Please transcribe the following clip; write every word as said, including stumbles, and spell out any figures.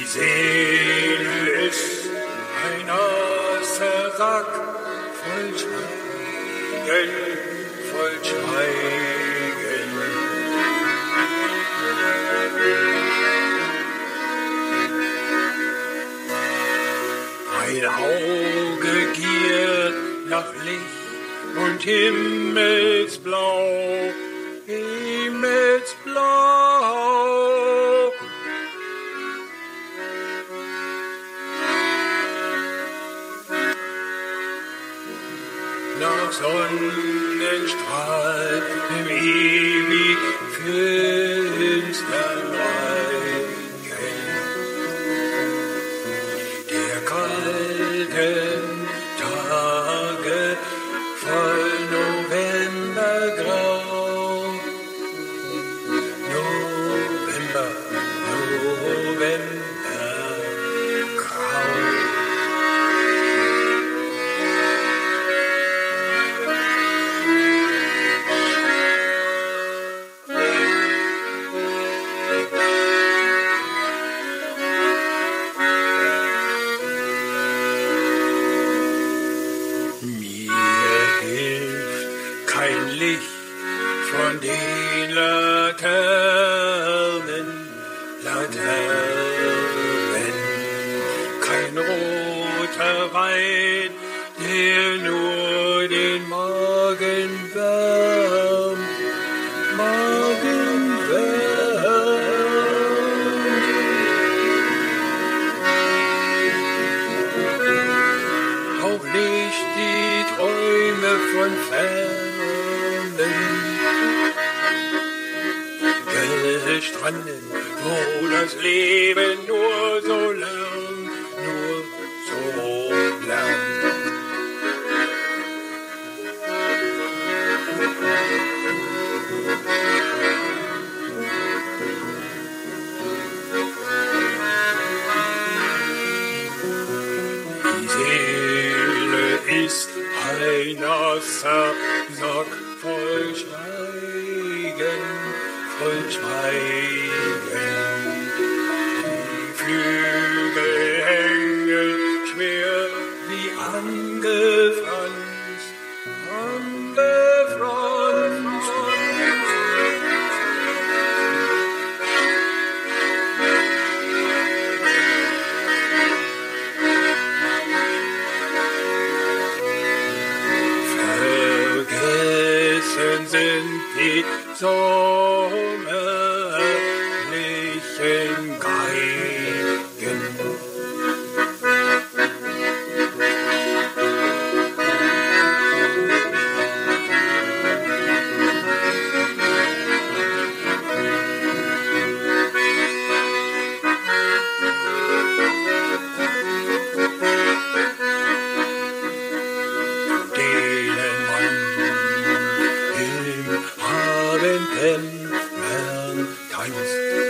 Seele ist ein nasser Sack voll Schweigen, voll Schweigen. Mein Auge giert nach Licht und Himmelsblau, Himmelsblau. Nach Sonnenstrahl im ewig finstern Reichen der kalten Tage voll Novembergrau. November, Novembergrau. Von den Laternen, Laternen, kein roter Wein, der nur den Magen wärmt, Magen wärmt. Auch nicht die Träume von Fernen, Stranden, wo das Leben nur so lang, nur so lang. Die Seele ist ein nasser Sack voll Schweigen, voll Schweigen. Die Flügel hängen schwer wie angefranst, angefranst. Vergessen sind die sommerlichen Geigen. Denen man im Abendländern tanzt.